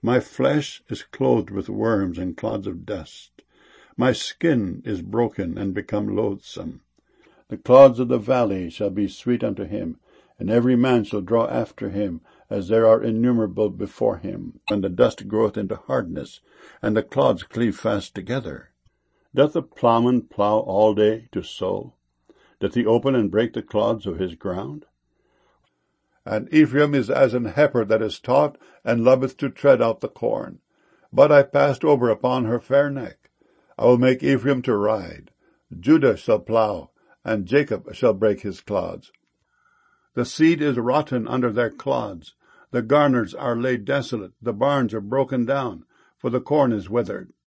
My flesh is clothed with worms and clods of dust. My skin is broken and become loathsome. The clods of the valley shall be sweet unto him, and every man shall draw after him, as there are innumerable before him, when the dust groweth into hardness, and the clods cleave fast together. Doth the plowman plow all day to sow? Doth he open and break the clods of his ground? And Ephraim is as an heifer that is taught, and loveth to tread out the corn. But I passed over upon her fair neck. I will make Ephraim to ride. Judah shall plow, and Jacob shall break his clods. The seed is rotten under their clods. The garners are laid desolate, the barns are broken down, for the corn is withered.